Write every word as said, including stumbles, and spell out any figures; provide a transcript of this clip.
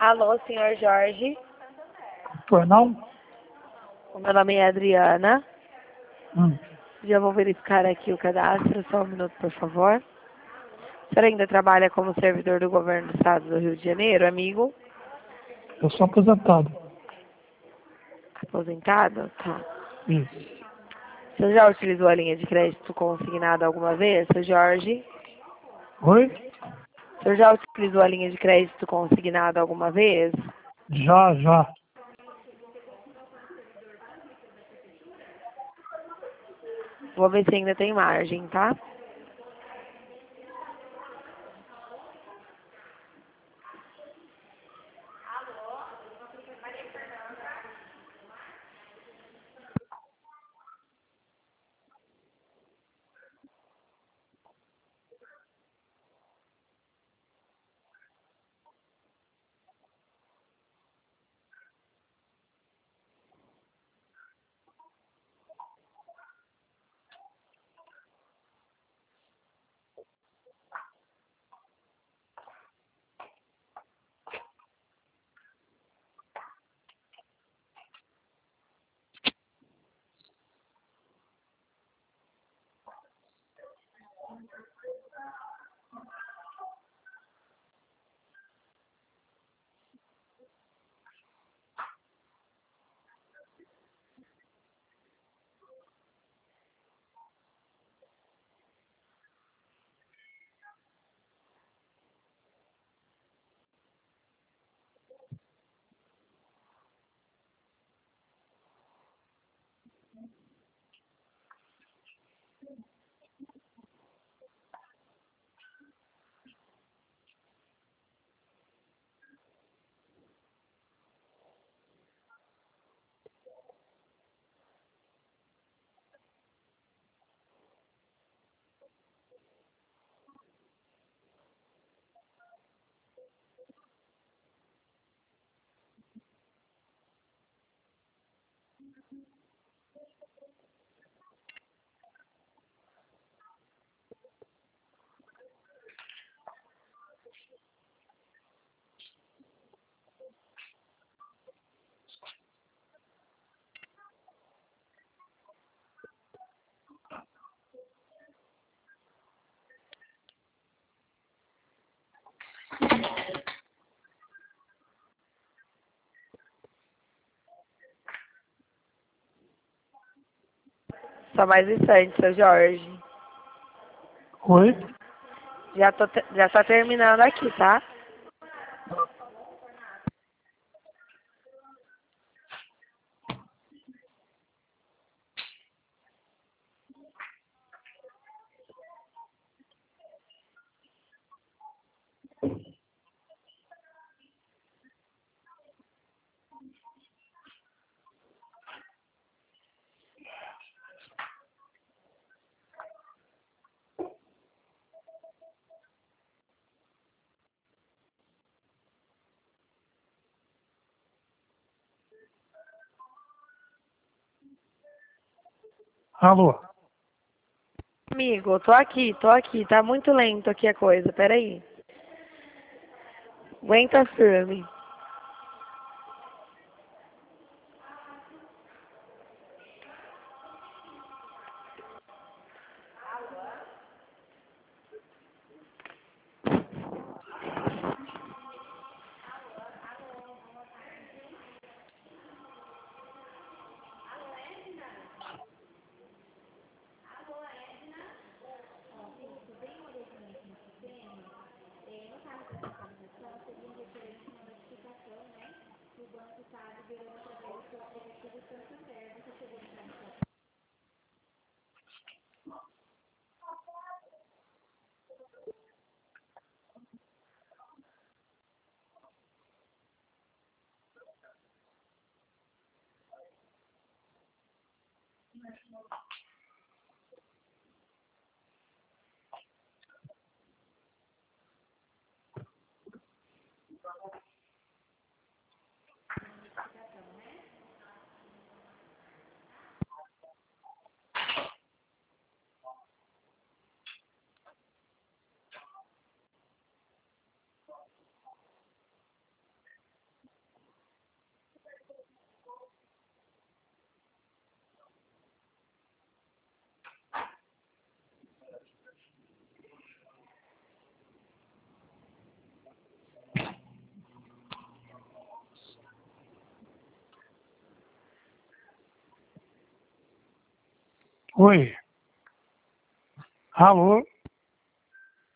Alô, senhor Jorge. Pois não? O meu nome é Adriana. Hum. Já vou verificar aqui o cadastro. Só um minuto, por favor. O senhor ainda trabalha como servidor do governo do estado do Rio de Janeiro, amigo? Eu sou aposentado. Aposentado? Tá. Isso. O senhor já utilizou a linha de crédito consignada alguma vez, seu Jorge? Oi? O senhor já utilizou a linha de crédito consignada alguma vez? Já, já. Vou ver se ainda tem margem, tá? Só mais um instante, seu Jorge. Oi? Já, tô te- já tá terminando aqui, tá? Alô? Amigo, tô aqui, tô aqui. Tá muito lento aqui a coisa. Peraí. Aguenta firme. Oi. Alô?